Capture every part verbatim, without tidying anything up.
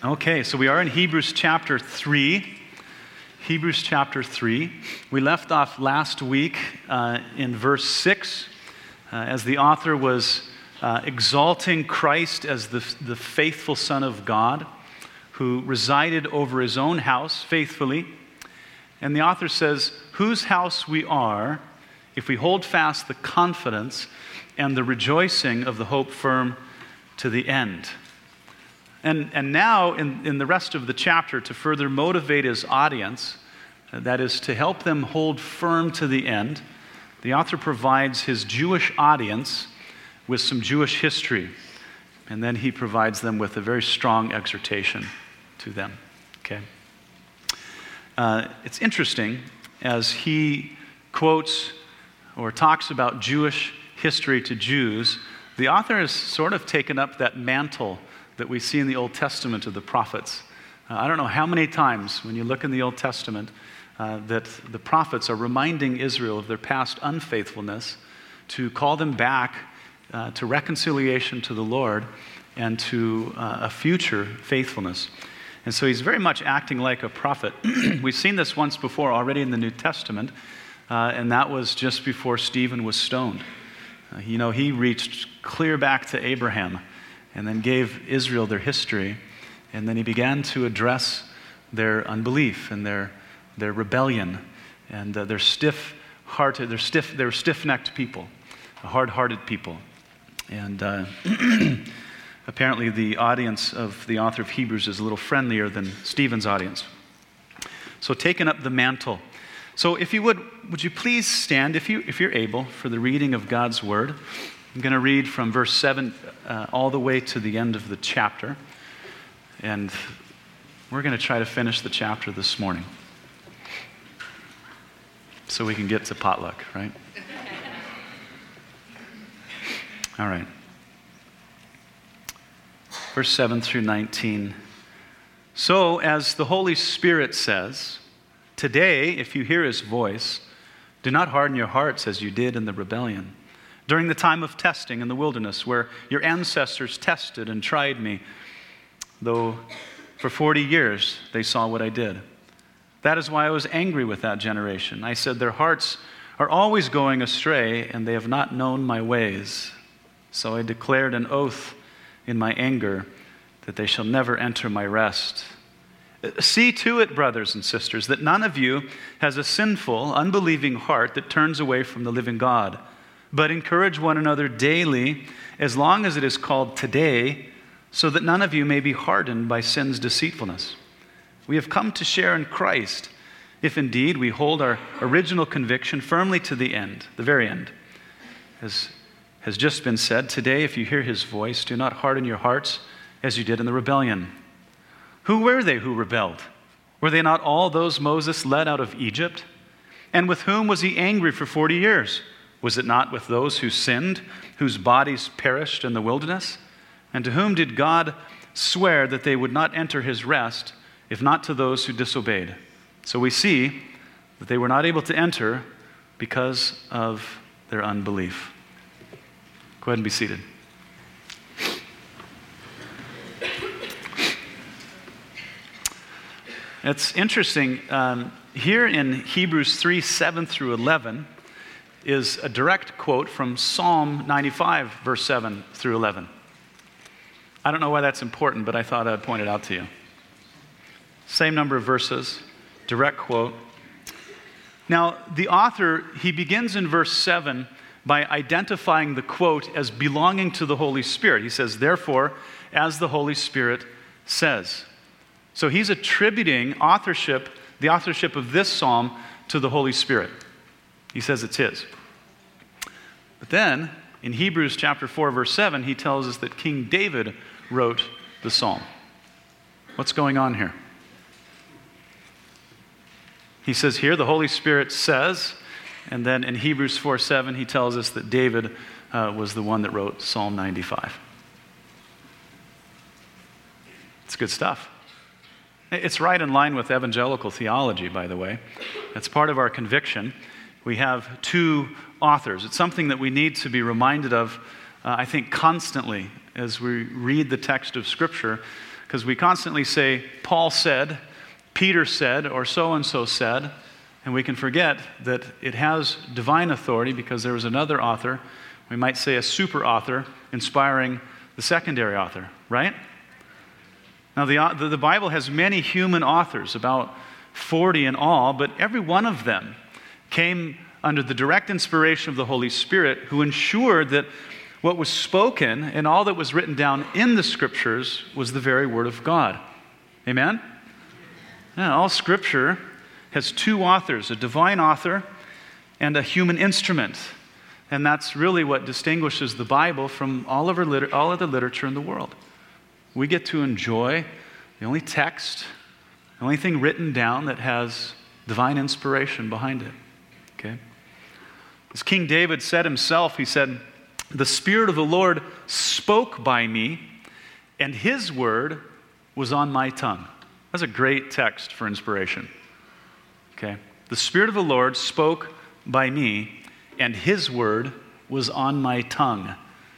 Okay, so we are in Hebrews chapter three. Hebrews chapter three. We left off last week uh, in verse six uh, as the author was uh, exalting Christ as the, the faithful Son of God who resided over his own house faithfully. And the author says, whose house we are if we hold fast the confidence and the rejoicing of the hope firm to the end. And, and now, in, in the rest of the chapter, to further motivate his audience, uh, that is, to help them hold firm to the end, the author provides his Jewish audience with some Jewish history. And then he provides them with a very strong exhortation to them. Okay? Uh, it's interesting, as he quotes or talks about Jewish history to Jews, the author has sort of taken up that mantle that we see in the Old Testament of the prophets. Uh, I don't know how many times when you look in the Old Testament uh, that the prophets are reminding Israel of their past unfaithfulness to call them back uh, to reconciliation to the Lord and to uh, a future faithfulness. And so he's very much acting like a prophet. We've seen this once before already in the New Testament, uh, and that was just before Stephen was stoned. Uh, you know, he reached clear back to Abraham and then gave Israel their history, and then he began to address their unbelief and their their rebellion and uh, their stiff-hearted, their stiff, they were stiff-necked people, hard-hearted people, and uh, apparently the audience of the author of Hebrews is a little friendlier than Stephen's audience. So taking up the mantle. So if you would, would you please stand, if you if you're able, for the reading of God's word. I'm going to read from verse seven uh, all the way to the end of the chapter. And we're going to try to finish the chapter this morning so we can get to potluck, right? All right. Verse seven through nineteen. So, as the Holy Spirit says, today, if you hear his voice, do not harden your hearts as you did in the rebellion, during the time of testing in the wilderness, where your ancestors tested and tried me, though for forty years they saw what I did. That is why I was angry with that generation. I said, their hearts are always going astray, and they have not known my ways. So I declared an oath in my anger that they shall never enter my rest. See to it, brothers and sisters, that none of you has a sinful, unbelieving heart that turns away from the living God, but encourage one another daily, as long as it is called today, so that none of you may be hardened by sin's deceitfulness. We have come to share in Christ, if indeed we hold our original conviction firmly to the end, the very end. As has just been said, today, if you hear his voice, do not harden your hearts as you did in the rebellion. Who were they who rebelled? Were they not all those Moses led out of Egypt? And with whom was he angry for forty years? Was it not with those who sinned, whose bodies perished in the wilderness? And to whom did God swear that they would not enter his rest, if not to those who disobeyed? So we see that they were not able to enter because of their unbelief. Go ahead and be seated. It's interesting. Um, here in Hebrews three, seven through eleven, is a direct quote from Psalm ninety-five, verse seven through eleven. I don't know why that's important, but I thought I'd point it out to you. Same number of verses, direct quote. Now, the author, he begins in verse seven by identifying the quote as belonging to the Holy Spirit. He says, therefore, as the Holy Spirit says. So he's attributing authorship, the authorship of this psalm, to the Holy Spirit. He says it's his. But then, in Hebrews chapter four, verse seven, he tells us that King David wrote the psalm. What's going on here? He says here, the Holy Spirit says, and then in Hebrews four, seven, he tells us that David uh, was the one that wrote Psalm ninety-five. It's good stuff. It's right in line with evangelical theology, by the way. That's part of our conviction. We have two authors. It's something that we need to be reminded of, uh, I think, constantly as we read the text of Scripture, because we constantly say, Paul said, Peter said, or so-and-so said, and we can forget that it has divine authority because there was another author, we might say a super author, inspiring the secondary author, right? Now, the, the Bible has many human authors, about forty in all, but every one of them came under the direct inspiration of the Holy Spirit, who ensured that what was spoken and all that was written down in the Scriptures was the very Word of God. Amen? Yeah, all Scripture has two authors, a divine author and a human instrument. And that's really what distinguishes the Bible from all of our liter- all other literature in the world. We get to enjoy the only text, the only thing written down that has divine inspiration behind it. Okay? As King David said himself, he said, "The Spirit of the Lord spoke by me, and His word was on my tongue." That's a great text for inspiration. Okay? The Spirit of the Lord spoke by me, and His word was on my tongue.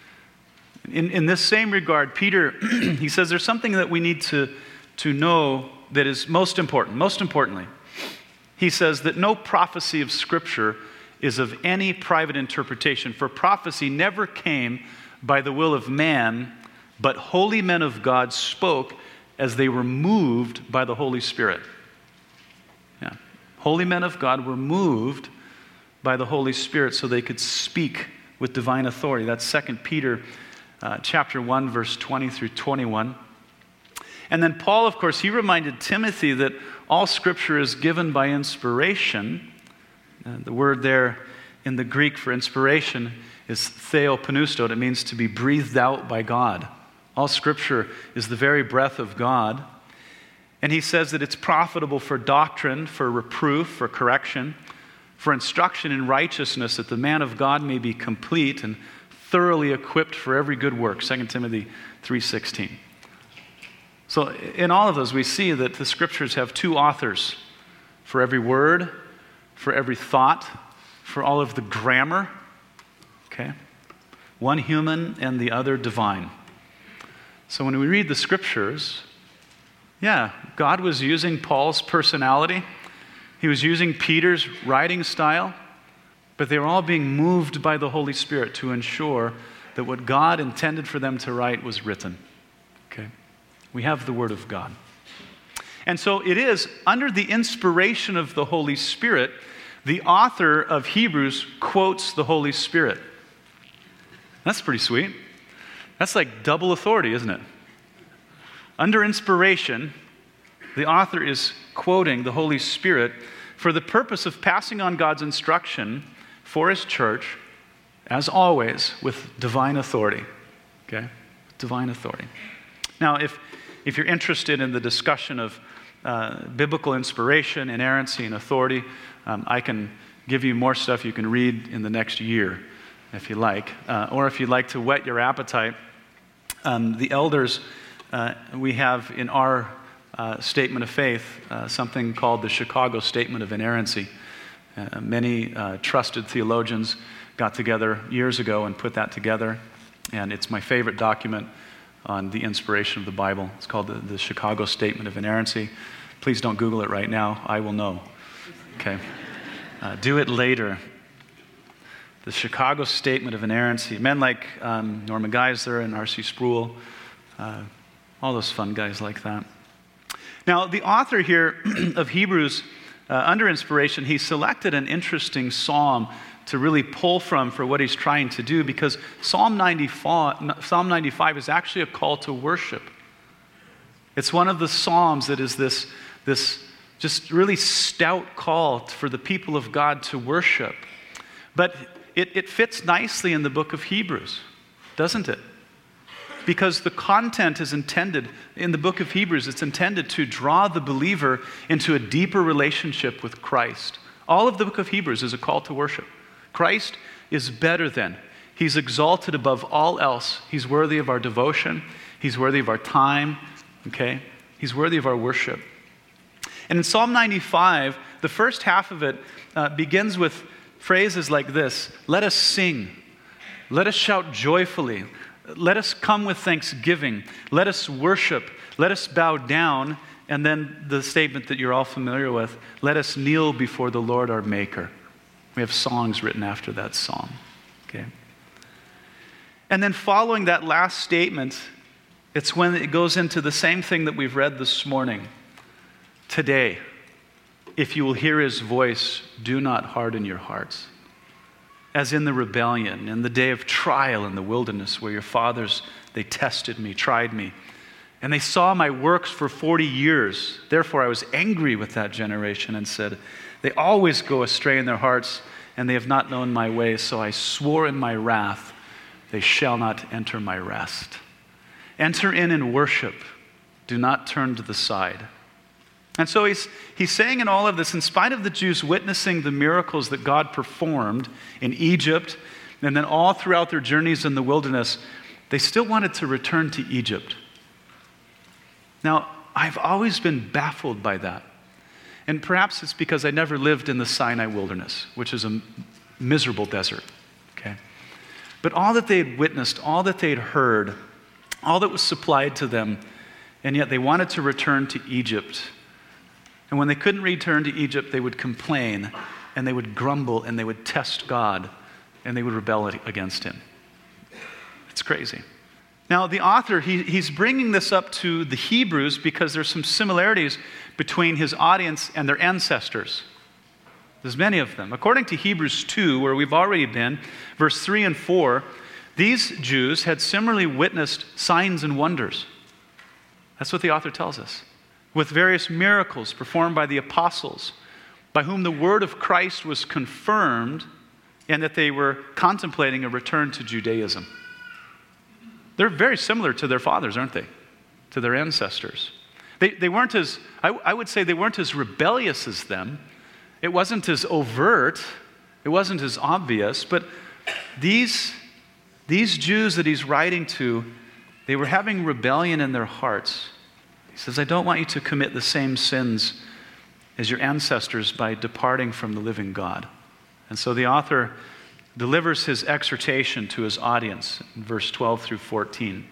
In, in this same regard, Peter, he says there's something that we need to, to know that is most important. Most importantly, he says that no prophecy of Scripture is of any private interpretation, for prophecy never came by the will of man, but holy men of God spoke as they were moved by the Holy Spirit. Yeah. Holy men of God were moved by the Holy Spirit so they could speak with divine authority. That's Second Peter uh, chapter one, verse twenty through twenty-one. And then Paul, of course, he reminded Timothy that all Scripture is given by inspiration. Uh, the word there in the Greek for inspiration is theopneustos. It means to be breathed out by God. All Scripture is the very breath of God. And he says that it's profitable for doctrine, for reproof, for correction, for instruction in righteousness, that the man of God may be complete and thoroughly equipped for every good work. Second Timothy three sixteen. So in all of those, we see that the Scriptures have two authors for every word, for every thought, for all of the grammar. Okay? One human and the other divine. So when we read the Scriptures, yeah, God was using Paul's personality. He was using Peter's writing style, but they were all being moved by the Holy Spirit to ensure that what God intended for them to write was written. Okay? We have the Word of God. And so it is, under the inspiration of the Holy Spirit, the author of Hebrews quotes the Holy Spirit. That's pretty sweet. That's like double authority, isn't it? Under inspiration, the author is quoting the Holy Spirit for the purpose of passing on God's instruction for His church, as always, with divine authority. Okay? Divine authority. Now, if, if you're interested in the discussion of uh, biblical inspiration, inerrancy, and authority, um, I can give you more stuff you can read in the next year, if you like. Uh, or if you'd like to whet your appetite, um, the elders, uh, we have in our uh, statement of faith uh, something called the Chicago Statement of Inerrancy. Uh, many uh, trusted theologians got together years ago and put that together, and it's my favorite document on the inspiration of the Bible. It's called the, the Chicago Statement of Inerrancy. Please don't Google it right now. I will know. Okay. Uh, do it later. The Chicago Statement of Inerrancy. Men like um, Norman Geisler and R C Sproul, uh, all those fun guys like that. Now, the author here of Hebrews, uh, under inspiration, he selected an interesting psalm to really pull from for what he's trying to do, because Psalm ninety-five, Psalm ninety-five is actually a call to worship. It's one of the psalms that is this, this just really stout call for the people of God to worship. But it, it fits nicely in the book of Hebrews, doesn't it? Because the content is intended, in the book of Hebrews, it's intended to draw the believer into a deeper relationship with Christ. All of the book of Hebrews is a call to worship. Christ is better than. He's exalted above all else. He's worthy of our devotion. He's worthy of our time. Okay? He's worthy of our worship. And in Psalm ninety-five, the first half of it uh, begins with phrases like this: let us sing, let us shout joyfully, let us come with thanksgiving. Let us worship. Let us bow down. And then the statement that you're all familiar with, let us kneel before the Lord our Maker. We have songs written after that psalm. Okay. And then following that last statement, it's when it goes into the same thing that we've read this morning. Today, if you will hear his voice, do not harden your hearts. As in the rebellion, in the day of trial in the wilderness, where your fathers, they tested me, tried me, and they saw my works for forty years. Therefore I was angry with that generation and said, they always go astray in their hearts, and they have not known my ways. So I swore in my wrath, they shall not enter my rest. Enter in and worship. Do not turn to the side. And so he's, he's saying in all of this, in spite of the Jews witnessing the miracles that God performed in Egypt, and then all throughout their journeys in the wilderness, they still wanted to return to Egypt. Now, I've always been baffled by that. And perhaps it's because I never lived in the Sinai wilderness, which is a miserable desert. Okay? But all that they had witnessed, all that they had heard, all that was supplied to them, and yet they wanted to return to Egypt. And when they couldn't return to Egypt, they would complain, and they would grumble, and they would test God, and they would rebel against him. It's crazy. Now, the author, he, he's bringing this up to the Hebrews because there's some similarities between his audience and their ancestors. There's many of them. According to Hebrews two, where we've already been, verse three and four, these Jews had similarly witnessed signs and wonders. That's what the author tells us. With various miracles performed by the apostles, by whom the word of Christ was confirmed, and that they were contemplating a return to Judaism. They're very similar to their fathers, aren't they? To their ancestors. They, they weren't as, I, I would say they weren't as rebellious as them. It wasn't as overt. It wasn't as obvious. But these, these Jews that he's writing to, they were having rebellion in their hearts. He says, I don't want you to commit the same sins as your ancestors by departing from the living God. And so the author delivers his exhortation to his audience in verse twelve through fourteen.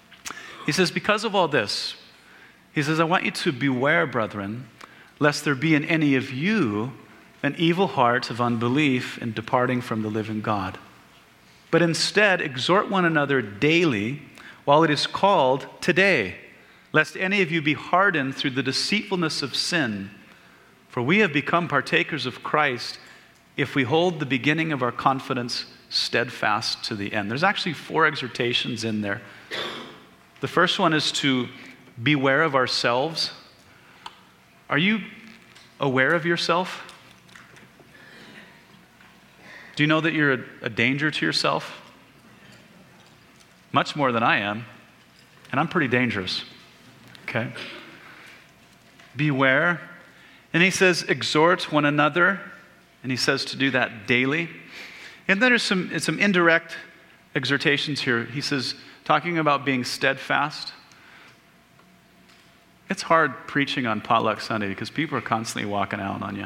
He says, because of all this, he says, I want you to beware, brethren, lest there be in any of you an evil heart of unbelief in departing from the living God. But instead, exhort one another daily while it is called today, lest any of you be hardened through the deceitfulness of sin. For we have become partakers of Christ if we hold the beginning of our confidence steadfast to the end. There's actually four exhortations in there. The first one is to beware of ourselves. Are you aware of yourself? Do you know that you're a, a danger to yourself? Much more than I am. And I'm pretty dangerous. Okay? Beware. And he says, exhort one another. And he says to do that daily. And then there's some, some indirect exhortations here. He says, talking about being steadfast. It's hard preaching on Potluck Sunday because people are constantly walking out on you.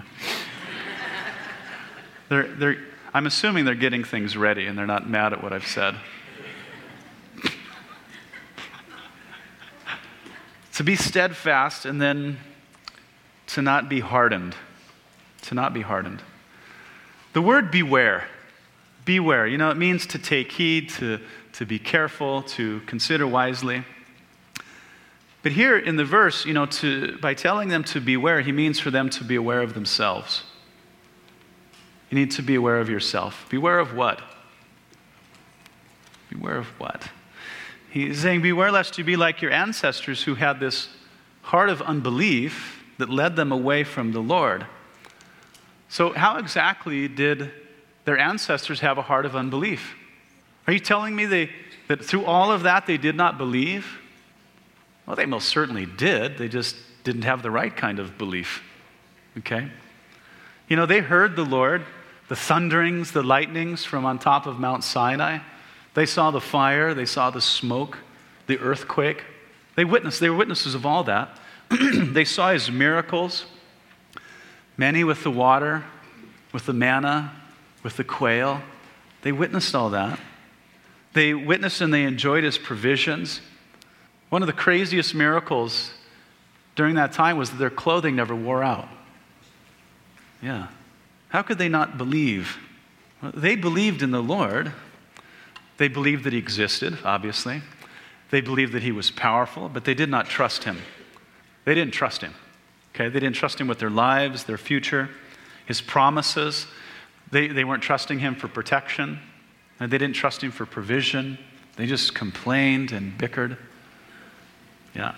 they're, they're, I'm assuming they're getting things ready and they're not mad at what I've said. To be steadfast and then to not be hardened. To not be hardened. The word beware. Beware. You know, it means to take heed, to, to be careful, to consider wisely. But here in the verse, you know, to, by telling them to beware, he means for them to be aware of themselves. You need to be aware of yourself. Beware of what? Beware of what? He's saying, beware lest you be like your ancestors who had this heart of unbelief that led them away from the Lord. So how exactly did their ancestors have a heart of unbelief? Are you telling me they, that through all of that they did not believe? Well, they most certainly did. They just didn't have the right kind of belief. Okay? You know, they heard the Lord, the thunderings, the lightnings from on top of Mount Sinai. They saw the fire, they saw the smoke, the earthquake. They witnessed, they were witnesses of all that. They saw his miracles, many with the water, with the manna, with the quail. They witnessed all that. They witnessed and they enjoyed his provisions. One of the craziest miracles during that time was that their clothing never wore out. Yeah. How could they not believe? Well, they believed in the Lord. They believed that he existed, obviously. They believed that he was powerful, but they did not trust him. They didn't trust him. Okay? They didn't trust him with their lives, their future, his promises. They, they weren't trusting him for protection. And they didn't trust him for provision. They just complained and bickered. Yeah.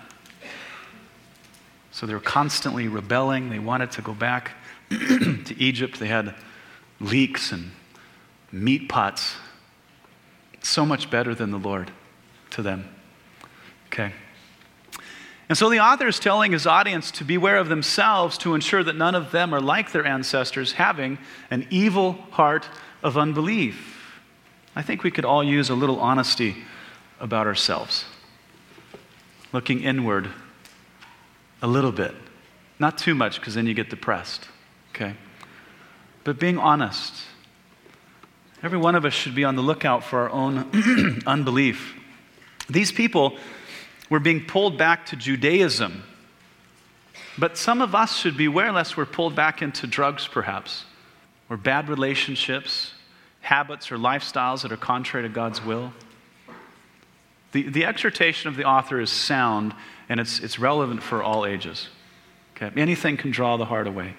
So they were constantly rebelling. They wanted to go back to Egypt. They had leeks and meat pots. So much better than the Lord to them. Okay. And so the author is telling his audience to beware of themselves to ensure that none of them are like their ancestors, having an evil heart of unbelief. I think we could all use a little honesty about ourselves. Looking inward a little bit. Not too much, because then you get depressed. Okay? But being honest. Every one of us should be on the lookout for our own unbelief. These people were being pulled back to Judaism. But some of us should beware lest we're pulled back into drugs, perhaps, or bad relationships, habits or lifestyles that are contrary to God's will. The, the exhortation of the author is sound, and it's, it's relevant for all ages. Okay? Anything can draw the heart away.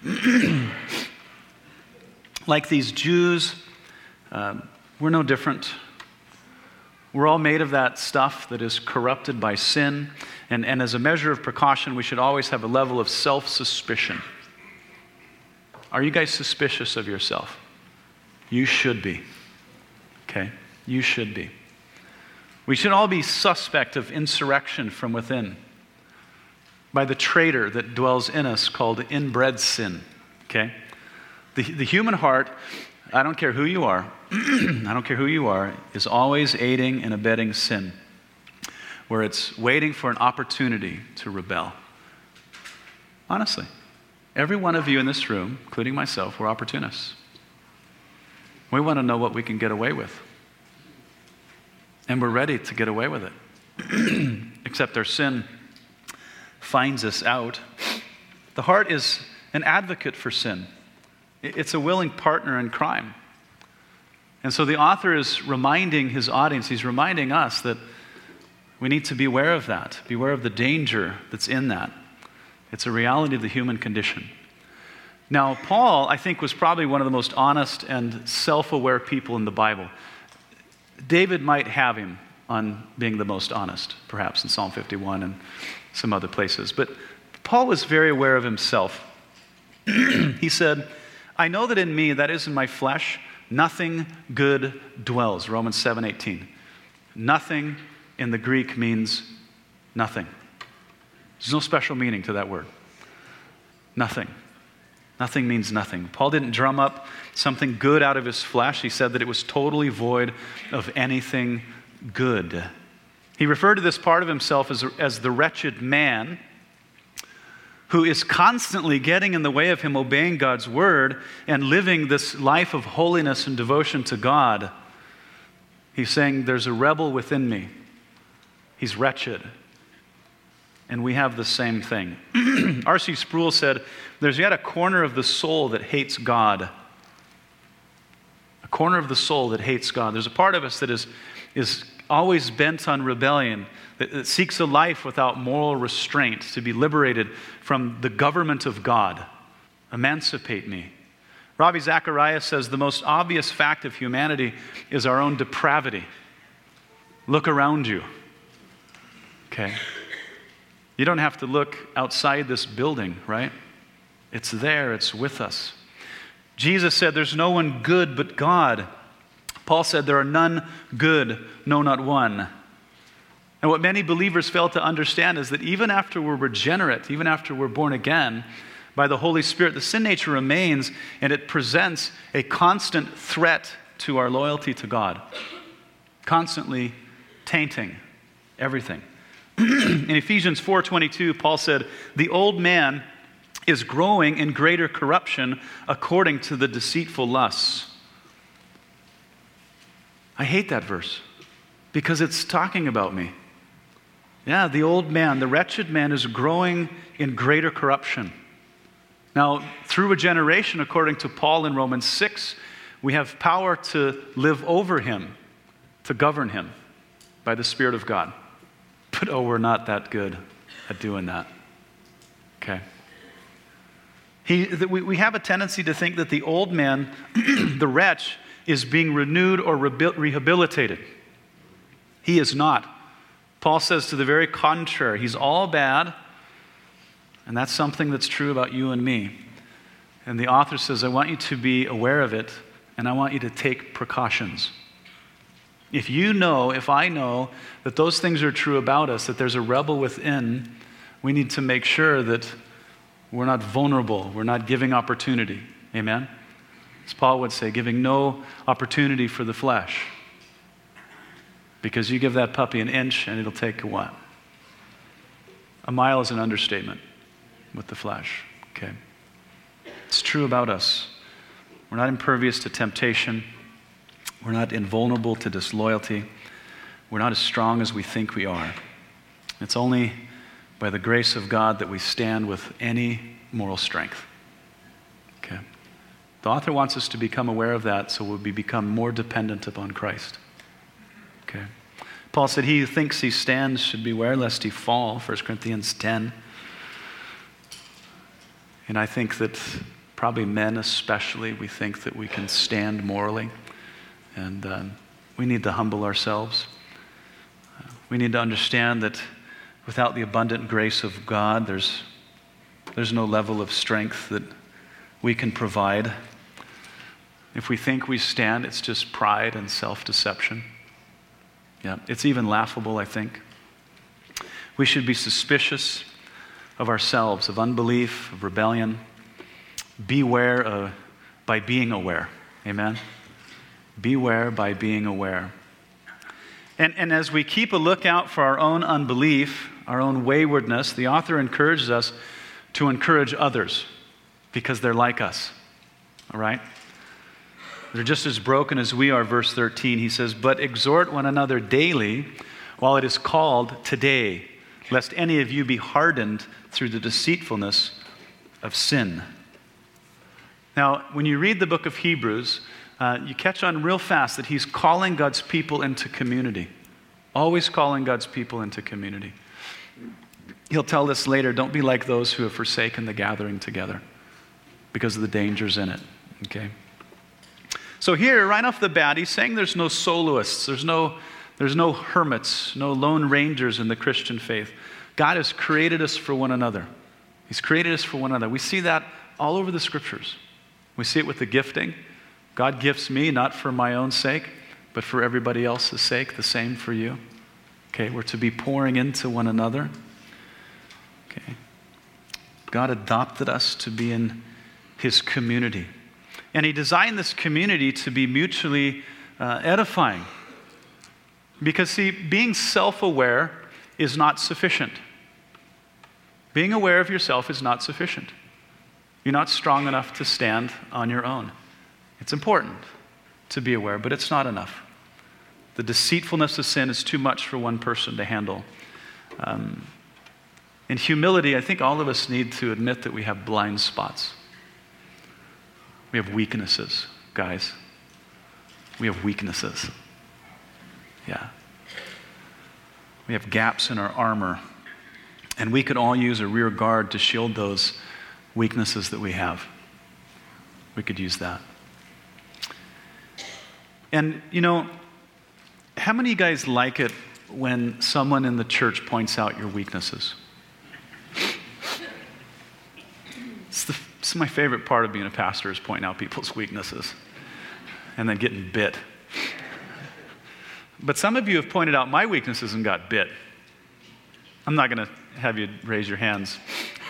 Like these Jews, um, we're no different. We're all made of that stuff that is corrupted by sin. And, and as a measure of precaution, we should always have a level of self-suspicion. Are you guys suspicious of yourself? You should be. Okay? You should be. We should all be suspect of insurrection from within by the traitor that dwells in us called inbred sin. Okay? The, the human heart, I don't care who you are, I don't care who you are, is always aiding and abetting sin, where it's waiting for an opportunity to rebel. Honestly, every one of you in this room, including myself, we're opportunists. We want to know what we can get away with. And we're ready to get away with it. Except our sin finds us out. The heart is an advocate for sin. It's a willing partner in crime. And so the author is reminding his audience, he's reminding us that we need to beware of that, beware of the danger that's in that. It's a reality of the human condition. Now, Paul, I think, was probably one of the most honest and self-aware people in the Bible. David might have him on being the most honest, perhaps in Psalm fifty-one and some other places. But Paul was very aware of himself. He said, I know that in me, that is in my flesh, nothing good dwells. Romans seven eighteen. Nothing in the Greek means nothing. There's no special meaning to that word. Nothing. Nothing means nothing. Paul didn't drum up something good out of his flesh. He said that it was totally void of anything good. He referred to this part of himself as, as the wretched man who is constantly getting in the way of him obeying God's word and living this life of holiness and devotion to God. He's saying, there's a rebel within me. He's wretched. And we have the same thing. R C Sproul said, there's yet a corner of the soul that hates God. A corner of the soul that hates God. There's a part of us that is, is always bent on rebellion, that, that seeks a life without moral restraint, to be liberated from the government of God. Emancipate me. Ravi Zacharias says the most obvious fact of humanity is our own depravity. Look around you. Okay? You don't have to look outside this building, right? It's there, it's with us. Jesus said there's no one good but God. Paul said there are none good, no, not one. And what many believers fail to understand is that even after we're regenerate, even after we're born again by the Holy Spirit, the sin nature remains, and it presents a constant threat to our loyalty to God, constantly tainting everything. In Ephesians four twenty-two, Paul said, the old man is growing in greater corruption according to the deceitful lusts. I hate that verse because it's talking about me. Yeah, the old man, the wretched man is growing in greater corruption. Now, through regeneration, according to Paul in Romans six, we have power to live over him, to govern him by the Spirit of God. But oh, we're not that good at doing that. Okay. He, the, we, we have a tendency to think that the old man, the wretch, is being renewed or rehabil- rehabilitated. He is not. Paul says to the very contrary, he's all bad, and that's something that's true about you and me. And the author says, I want you to be aware of it, and I want you to take precautions. If you know, if I know that those things are true about us, that there's a rebel within, we need to make sure that we're not vulnerable, we're not giving opportunity. Amen? As Paul would say, giving no opportunity for the flesh. Because you give that puppy an inch and it'll take a what? A mile is an understatement with the flesh. Okay. It's true about us. We're not impervious to temptation. We're not invulnerable to disloyalty. We're not as strong as we think we are. It's only by the grace of God that we stand with any moral strength. Okay. The author wants us to become aware of that so we'll be become more dependent upon Christ. Okay. Paul said, he who thinks he stands should beware lest he fall, First Corinthians ten. And I think that probably men especially, we think that we can stand morally. And um, we need to humble ourselves. Uh, we need to understand that without the abundant grace of God, there's, there's no level of strength that we can provide. If we think we stand, it's just pride and self-deception. Yeah, it's even laughable, I think. We should be suspicious of ourselves, of unbelief, of rebellion. Beware of, by being aware. Amen? Beware by being aware. And, and as we keep a lookout for our own unbelief, our own waywardness, the author encourages us to encourage others because they're like us. All right? They're just as broken as we are, verse thirteen. He says, but exhort one another daily while it is called today, lest any of you be hardened through the deceitfulness of sin. Now, when you read the book of Hebrews, uh, you catch on real fast that he's calling God's people into community. Always calling God's people into community. He'll tell us later, don't be like those who have forsaken the gathering together because of the dangers in it. Okay? So here, right off the bat, he's saying there's no soloists, there's no, there's no hermits, no lone rangers in the Christian faith. God has created us for one another. He's created us for one another. We see that all over the scriptures. We see it with the gifting. God gifts me not for my own sake, but for everybody else's sake, the same for you. Okay, we're to be pouring into one another. Okay. God adopted us to be in his community. And he designed this community to be mutually uh, edifying. Because, see, being self-aware is not sufficient. Being aware of yourself is not sufficient. You're not strong enough to stand on your own. It's important to be aware, but it's not enough. The deceitfulness of sin is too much for one person to handle. Um, in humility, I think all of us need to admit that we have blind spots. We have weaknesses, guys. We have weaknesses. Yeah. We have gaps in our armor. And we could all use a rear guard to shield those weaknesses that we have. We could use that. And, you know, how many of you guys like it when someone in the church points out your weaknesses? It's, the, it's my favorite part of being a pastor is pointing out people's weaknesses and then getting bit. But some of you have pointed out my weaknesses and got bit. I'm not going to have you raise your hands.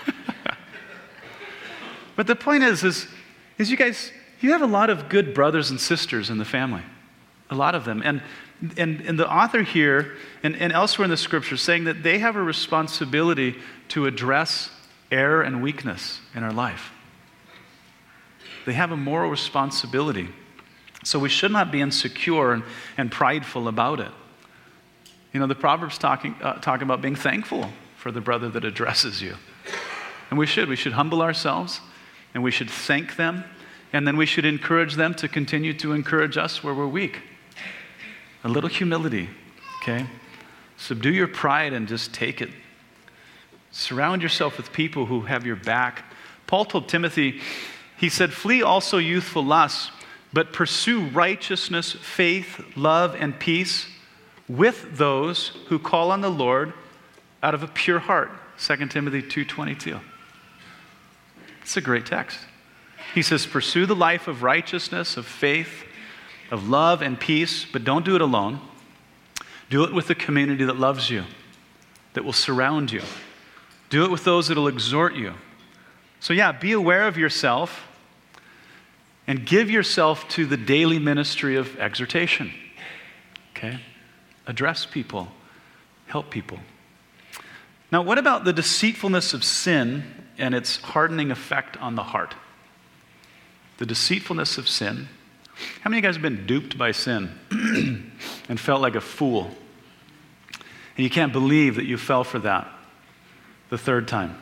But the point is, is, is you guys, you have a lot of good brothers and sisters in the family. A lot of them. And, and, and the author here and, and elsewhere in the scriptures saying that they have a responsibility to address error and weakness in our life. They have a moral responsibility. So we should not be insecure and, and prideful about it. You know, the Proverbs talking, uh, talking about being thankful for the brother that addresses you. And we should. We should humble ourselves, and we should thank them, and then we should encourage them to continue to encourage us where we're weak. A little humility, okay? Subdue your pride and just take it. Surround yourself with people who have your back. Paul told Timothy, he said, flee also youthful lusts, but pursue righteousness, faith, love, and peace with those who call on the Lord out of a pure heart. Second Timothy two twenty-two. It's a great text. He says, pursue the life of righteousness, of faith, of love and peace, but don't do it alone. Do it with a community that loves you, that will surround you. Do it with those that will exhort you. So yeah, be aware of yourself and give yourself to the daily ministry of exhortation. Okay? Address people. Help people. Now, what about the deceitfulness of sin and its hardening effect on the heart? The deceitfulness of sin. How many of you guys have been duped by sin and felt like a fool? And you can't believe that you fell for that the third time.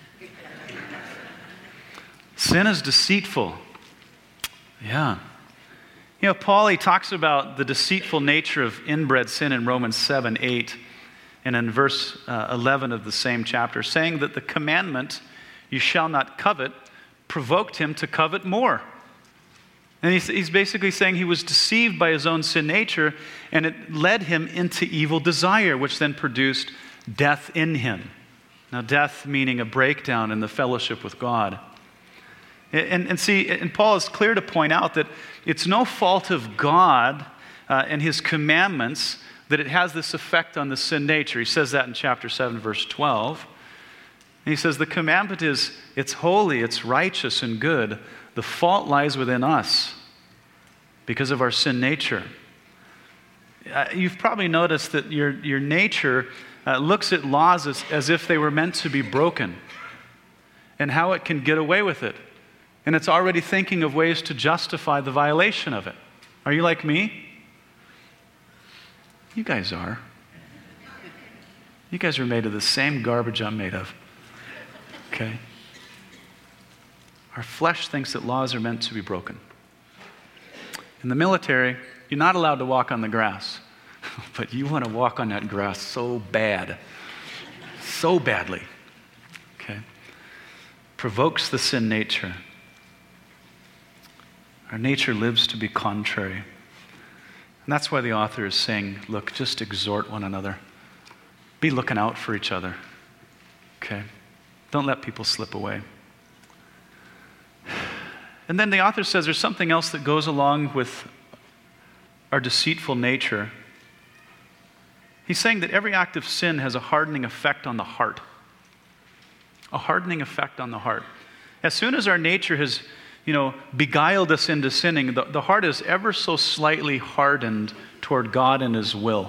Sin is deceitful. Yeah. You know, Paul, he talks about the deceitful nature of inbred sin in Romans seven, eight, and in verse uh, eleven of the same chapter, saying that the commandment, you shall not covet, provoked him to covet more. And he's, he's basically saying he was deceived by his own sin nature, and it led him into evil desire, which then produced death in him. Now, death meaning a breakdown in the fellowship with God. And, and see, and Paul is clear to point out that it's no fault of God uh, and his commandments that it has this effect on the sin nature. He says that in chapter seven, verse twelve. And he says the commandment is, it's holy, it's righteous and good. The fault lies within us because of our sin nature. Uh, you've probably noticed that your, your nature uh, looks at laws as, as if they were meant to be broken and how it can get away with it. And it's already thinking of ways to justify the violation of it. Are you like me? You guys are. You guys are made of the same garbage I'm made of. Okay? Our flesh thinks that laws are meant to be broken. In the military, you're not allowed to walk on the grass. But you want to walk on that grass so bad. So badly. Okay? Provokes the sin nature. Our nature lives to be contrary. And that's why the author is saying, look, just exhort one another. Be looking out for each other. Okay? Don't let people slip away. And then the author says there's something else that goes along with our deceitful nature. He's saying that every act of sin has a hardening effect on the heart. A hardening effect on the heart. As soon as our nature has, you know, beguiled us into sinning, the, the heart is ever so slightly hardened toward God and His will.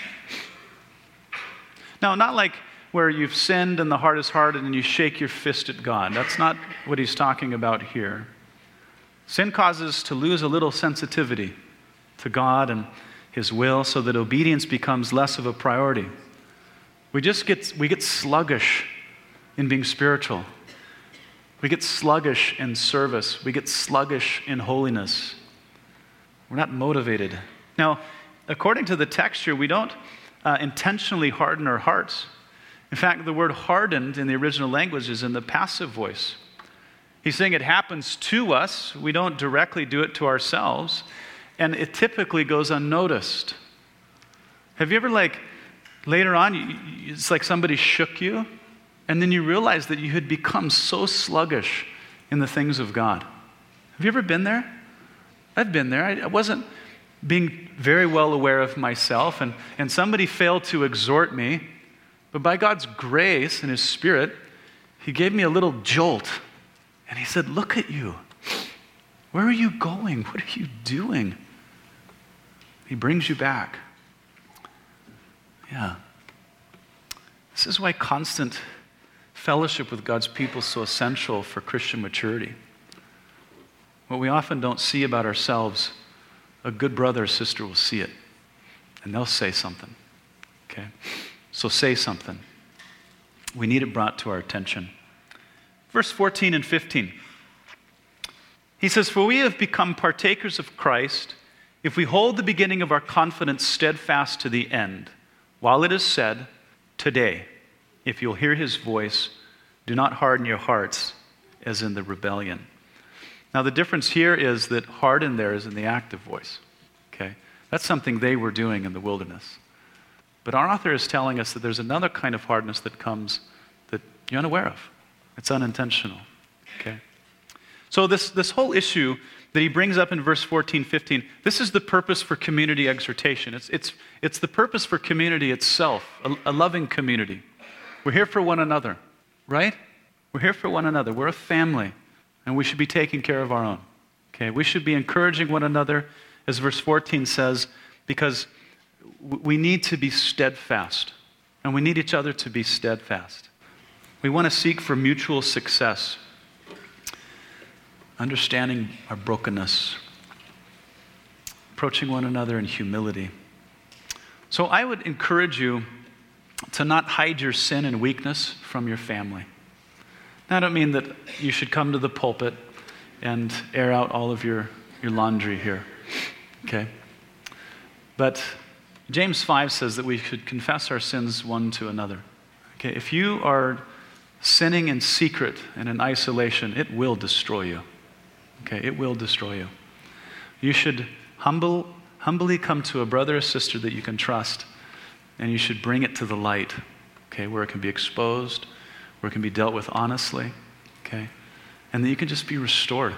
Now, not like where you've sinned and the heart is hardened and you shake your fist at God. That's not what he's talking about here. Sin causes us to lose a little sensitivity to God and His will so that obedience becomes less of a priority. We just get, we get sluggish in being spiritual. We get sluggish in service. We get sluggish in holiness. We're not motivated. Now, according to the texture, we don't uh, intentionally harden our hearts. In fact, the word hardened in the original language is in the passive voice. He's saying it happens to us. We don't directly do it to ourselves. And it typically goes unnoticed. Have you ever, like, later on, you, you, it's like somebody shook you, and then you realize that you had become so sluggish in the things of God. Have you ever been there? I've been there. I, I wasn't being very well aware of myself, and, and somebody failed to exhort me. But by God's grace and His Spirit, He gave me a little jolt. And He said, look at you. Where are you going? What are you doing? He brings you back. Yeah. This is why constant fellowship with God's people is so essential for Christian maturity. What we often don't see about ourselves a good brother or sister will see it, and they'll say something, okay? So say something. We need it brought to our attention. Verse fourteen and fifteen. He says, "For we have become partakers of Christ if we hold the beginning of our confidence steadfast to the end. While it is said, 'Today, if you'll hear his voice, do not harden your hearts as in the rebellion.'" Now the difference here is that harden there is in the active voice. Okay? That's something they were doing in the wilderness. But our author is telling us that there's another kind of hardness that comes that you're unaware of. It's unintentional. Okay? So this, this whole issue that he brings up in verse fourteen, fifteen, this is the purpose for community exhortation. It's, it's, it's the purpose for community itself, a, a loving community. We're here for one another, right? We're here for one another. We're a family, and we should be taking care of our own. Okay? We should be encouraging one another, as verse fourteen says, because we need to be steadfast, and we need each other to be steadfast. We want to seek for mutual success, understanding our brokenness, approaching one another in humility. So I would encourage you to not hide your sin and weakness from your family. Now, I don't mean that you should come to the pulpit and air out all of your, your laundry here, okay? But James five says that we should confess our sins one to another. Okay, if you are sinning in secret and in isolation, it will destroy you. Okay, it will destroy you. You should humble, humbly come to a brother or sister that you can trust, and you should bring it to the light, okay, where it can be exposed, where it can be dealt with honestly, okay, and then you can just be restored.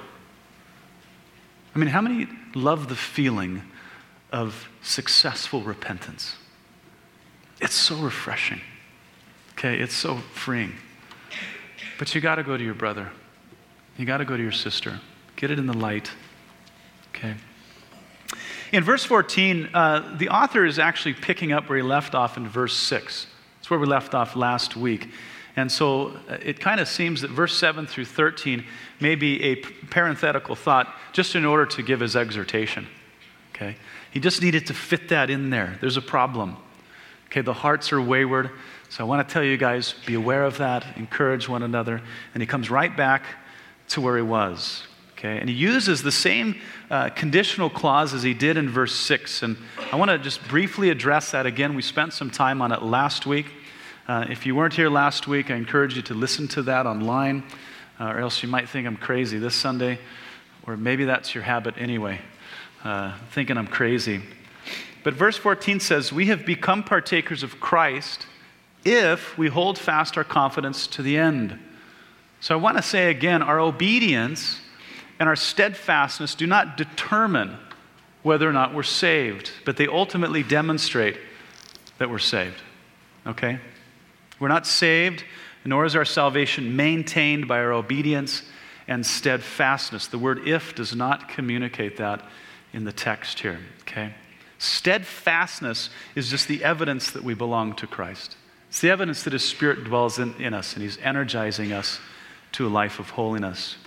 I mean, how many love the feeling of successful repentance? It's so refreshing, okay, it's so freeing. But you got to go to your brother. You got to go to your sister. Get it in the light, okay? In verse fourteen, uh, the author is actually picking up where he left off in verse six. It's where we left off last week. And so uh, it kind of seems that verse seven through thirteen may be a parenthetical thought just in order to give his exhortation, okay? He just needed to fit that in there. There's a problem. Okay, the hearts are wayward. So I want to tell you guys, be aware of that, encourage one another. And he comes right back to where he was. Okay, and he uses the same uh, conditional clause as he did in verse six. And I want to just briefly address that again. We spent some time on it last week. Uh, if you weren't here last week, I encourage you to listen to that online, uh, or else you might think I'm crazy this Sunday, or maybe that's your habit anyway, uh, thinking I'm crazy. But verse fourteen says, "We have become partakers of Christ if we hold fast our confidence to the end." So I want to say again, our obedience and our steadfastness do not determine whether or not we're saved, but they ultimately demonstrate that we're saved, okay? We're not saved, nor is our salvation maintained by our obedience and steadfastness. The word "if" does not communicate that in the text here, okay? Steadfastness is just the evidence that we belong to Christ. It's the evidence that his Spirit dwells in, in us, and he's energizing us to a life of holiness.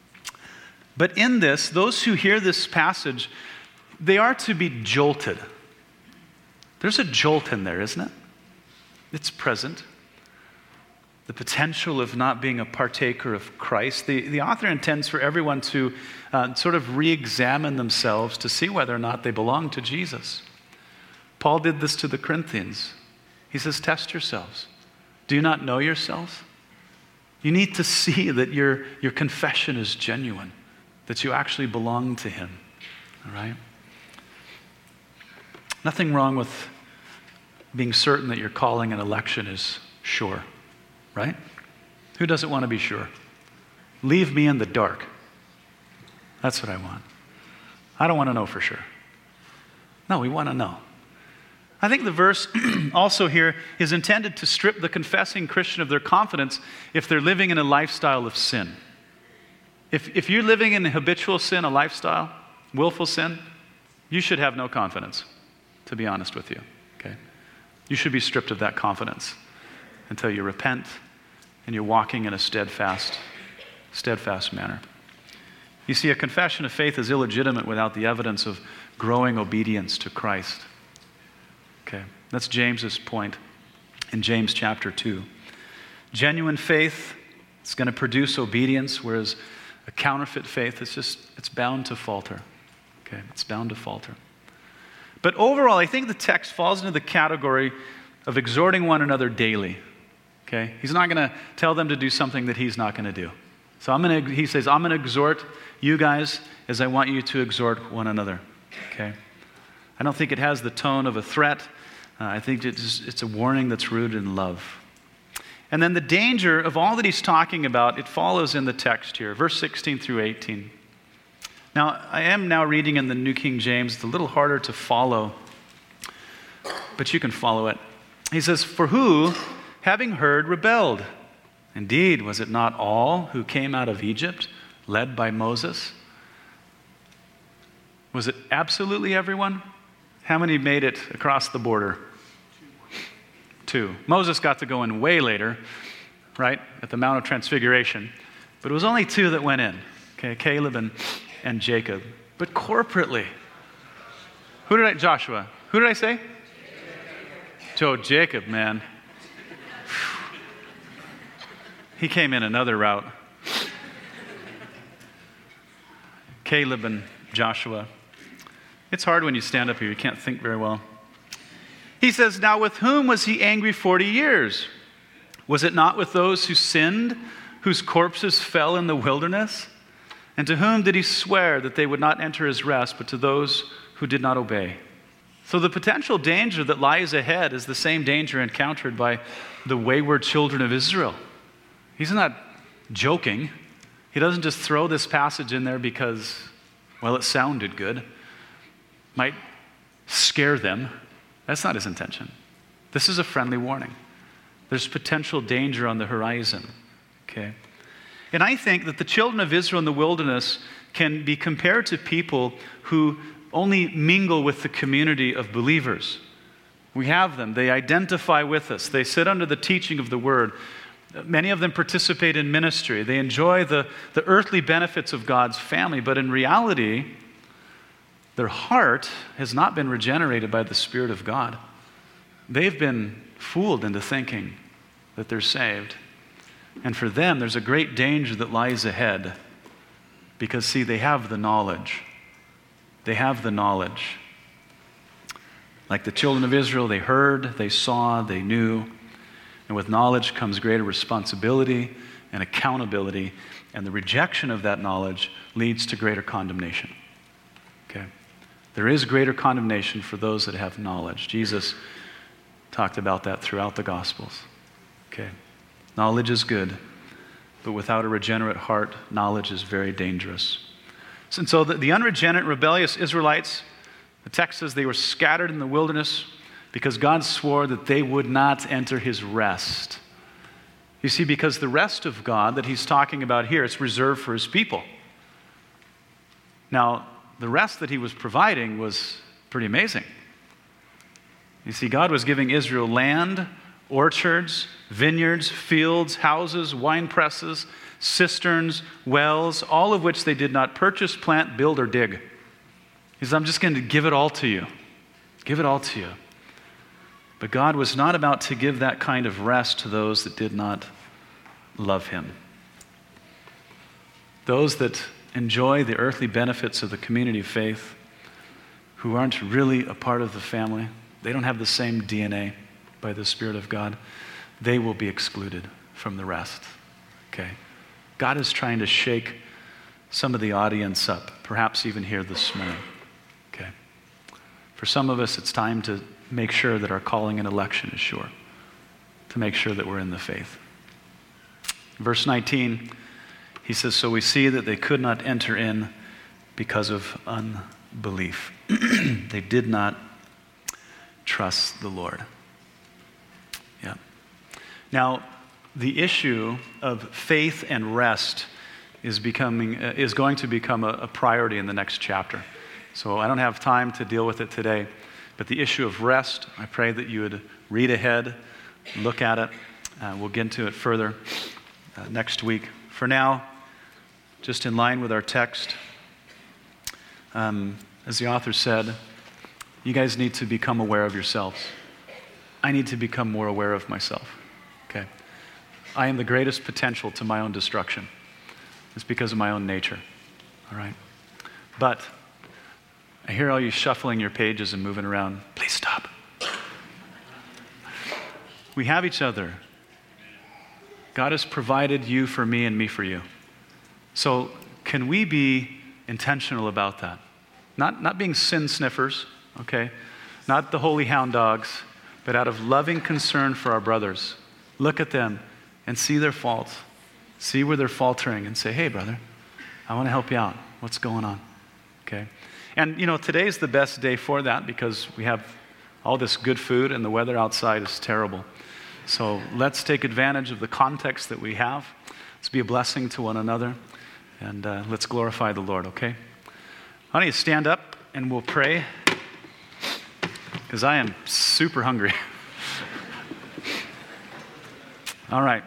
But in this, those who hear this passage, they are to be jolted. There's a jolt in there, isn't it? It's present. The potential of not being a partaker of Christ. The, the author intends for everyone to uh, sort of re-examine themselves to see whether or not they belong to Jesus. Paul did this to the Corinthians. He says, test yourselves. Do you not know yourselves? You need to see that your, your confession is genuine, that you actually belong to him, all right? Nothing wrong with being certain that your calling and election is sure, right? Who doesn't want to be sure? Leave me in the dark. That's what I want. I don't want to know for sure. No, we want to know. I think the verse also here is intended to strip the confessing Christian of their confidence if they're living in a lifestyle of sin. If, if you're living in habitual sin, a lifestyle, willful sin, you should have no confidence, to be honest with you, okay? You should be stripped of that confidence until you repent and you're walking in a steadfast, steadfast manner. You see, a confession of faith is illegitimate without the evidence of growing obedience to Christ. Okay, that's James's point in James chapter two. Genuine faith is going to produce obedience, whereas a counterfeit faith is just, it's bound to falter. Okay, it's bound to falter. But overall, I think the text falls into the category of exhorting one another daily. Okay, he's not going to tell them to do something that he's not going to do. So I'm going to, he says, I'm going to exhort you guys as I want you to exhort one another. Okay, I don't think it has the tone of a threat. Uh, I think it's, it's a warning that's rooted in love. And then the danger of all that he's talking about, it follows in the text here, verse sixteen through eighteen. Now, I am now reading in the New King James. It's a little harder to follow, but you can follow it. He says, "For who, having heard, rebelled? Indeed, was it not all who came out of Egypt, led by Moses?" Was it absolutely everyone? How many made it across the border? Two. Moses got to go in way later, right, at the Mount of Transfiguration. But it was only two that went in, okay, Caleb and, and Jacob. But corporately, who did I, Joshua, who did I say? Jacob. Oh, Jacob, man. He came in another route. Caleb and Joshua. It's hard when you stand up here. You can't think very well. He says, "Now with whom was he angry forty years? Was it not with those who sinned, whose corpses fell in the wilderness? And to whom did he swear that they would not enter his rest, but to those who did not obey?" So the potential danger that lies ahead is the same danger encountered by the wayward children of Israel. He's not joking. He doesn't just throw this passage in there because, well, it sounded good. Might scare them. That's not his intention. This is a friendly warning. There's potential danger on the horizon. Okay? And I think that the children of Israel in the wilderness can be compared to people who only mingle with the community of believers. We have them. They identify with us. They sit under the teaching of the word. Many of them participate in ministry. They enjoy the, the earthly benefits of God's family, but in reality, their heart has not been regenerated by the Spirit of God. They've been fooled into thinking that they're saved. And for them, there's a great danger that lies ahead. Because, see, they have the knowledge. They have the knowledge. Like the children of Israel, they heard, they saw, they knew. And with knowledge comes greater responsibility and accountability. And the rejection of that knowledge leads to greater condemnation. Okay? There is greater condemnation for those that have knowledge. Jesus talked about that throughout the Gospels. Okay? Knowledge is good, but without a regenerate heart, knowledge is very dangerous. And so the, the unregenerate, rebellious Israelites, the text says they were scattered in the wilderness because God swore that they would not enter his rest. You see, because the rest of God that he's talking about here, it's reserved for his people. Now, the rest that he was providing was pretty amazing. You see, God was giving Israel land, orchards, vineyards, fields, houses, wine presses, cisterns, wells, all of which they did not purchase, plant, build, or dig. He says, I'm just going to give it all to you. Give it all to you. But God was not about to give that kind of rest to those that did not love him. Those that enjoy the earthly benefits of the community of faith, who aren't really a part of the family, they don't have the same D N A by the Spirit of God, they will be excluded from the rest. Okay? God is trying to shake some of the audience up, perhaps even here this morning. Okay? For some of us, it's time to make sure that our calling and election is sure, to make sure that we're in the faith. Verse nineteen, he says, "So we see that they could not enter in because of unbelief." They did not trust the Lord. Yeah. Now, the issue of faith and rest is becoming uh, is going to become a, a priority in the next chapter. So I don't have time to deal with it today, but the issue of rest, I pray that you would read ahead, look at it. Uh, we'll get into it further uh, next week. For now, just in line with our text. Um, as the author said, you guys need to become aware of yourselves. I need to become more aware of myself. Okay. I am the greatest potential to my own destruction. It's because of my own nature. All right. But I hear all you shuffling your pages and moving around. Please stop. We have each other. God has provided you for me and me for you. So can we be intentional about that? Not, not being sin sniffers, okay? Not the holy hound dogs, but out of loving concern for our brothers. Look at them and see their faults. See where they're faltering and say, hey, brother, I want to help you out. What's going on? Okay? And, you know, today's the best day for that because we have all this good food and the weather outside is terrible. So let's take advantage of the context that we have. Let's be a blessing to one another. And uh, let's glorify the Lord, okay? Why don't you stand up and we'll pray? Because I am super hungry. All right.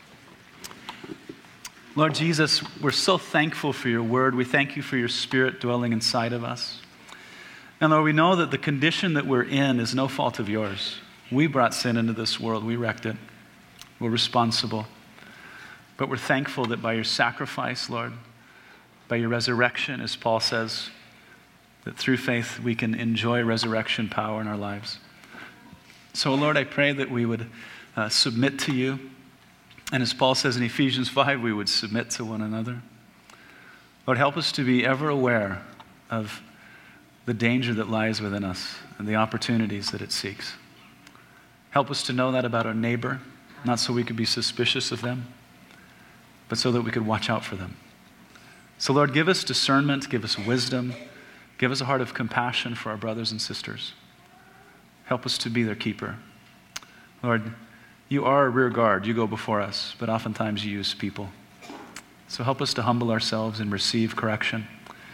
Lord Jesus, we're so thankful for your word. We thank you for your Spirit dwelling inside of us. And Lord, we know that the condition that we're in is no fault of yours. We brought sin into this world. We wrecked it. We're responsible. But we're thankful that by your sacrifice, Lord, by your resurrection, as Paul says, that through faith we can enjoy resurrection power in our lives. So, Lord, I pray that we would uh, submit to you. And as Paul says in Ephesians five, we would submit to one another. Lord, help us to be ever aware of the danger that lies within us and the opportunities that it seeks. Help us to know that about our neighbor, not so we could be suspicious of them, but so that we could watch out for them. So, Lord, give us discernment, give us wisdom, give us a heart of compassion for our brothers and sisters. Help us to be their keeper. Lord, you are a rear guard. You go before us, but oftentimes you use people. So help us to humble ourselves and receive correction.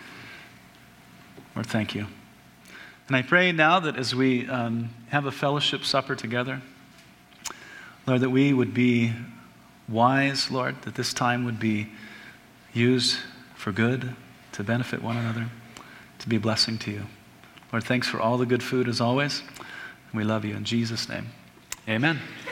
Lord, thank you. And I pray now that as we um, have a fellowship supper together, Lord, that we would be wise, Lord, that this time would be used for good, to benefit one another, to be a blessing to you. Lord, thanks for all the good food as always. And we love you in Jesus' name. Amen.